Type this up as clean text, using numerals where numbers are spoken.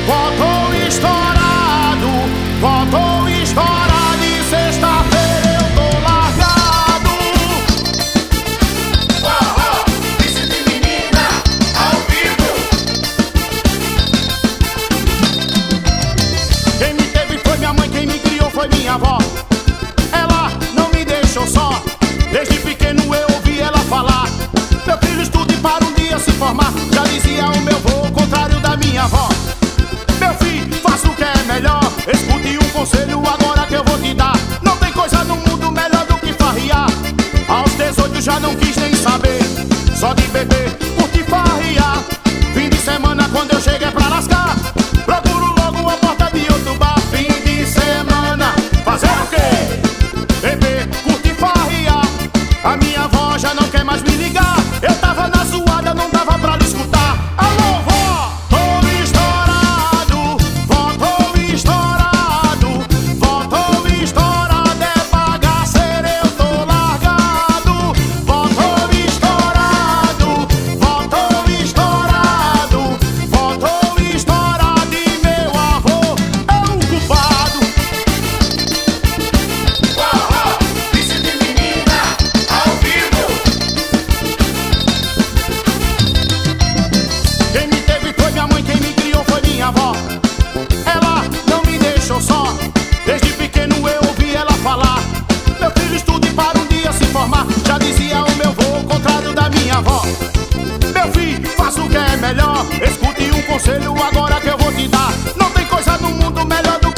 Voltou estourado, voltou estourado e sexta-feira eu tô largado. Forró, Vício de Menina, ao vivo. Quem me teve foi minha mãe, quem me criou foi minha avó. Ela não me deixou só. Desde pequeno eu ouvi ela falar: meu filho estude para um dia se formar. Já dizia o meu vô, ao contrário da minha avó. Meu filho, faça o que é melhor. Escute um conselho agora que eu vou te dar. Não tem coisa no mundo melhor do que farriar. Aos 18 já não quis nem saber, só de beber, curtir farriar. Fim de semana quando eu chego é pra lascar. Procuro logo a porta de outro bar. Fim de semana, fazer o quê? Beber, curtir farriar. A minha avó já não quer mais me ligar. Eu tava na zoada, não dava pra lhe escutar. Alô, vó! Tô estourado, voltou estourado, voltou estourado, é bagaceiro, eu tô largado. Voltou estourado, voltou estourado, voltou estourado e meu avô é o culpado. Forró, Vício de Menina, ao vivo. Quem me teve foi minha mãe, quem me criou foi minha avó. Ela não me deixou só. Desde pequeno eu ouvi ela falar: meu filho estude para um dia se formar. Já dizia o meu vô, ao contrário da minha avó. Meu filho, faça o que é melhor. Escute um conselho agora que eu vou te dar. Não tem coisa no mundo melhor do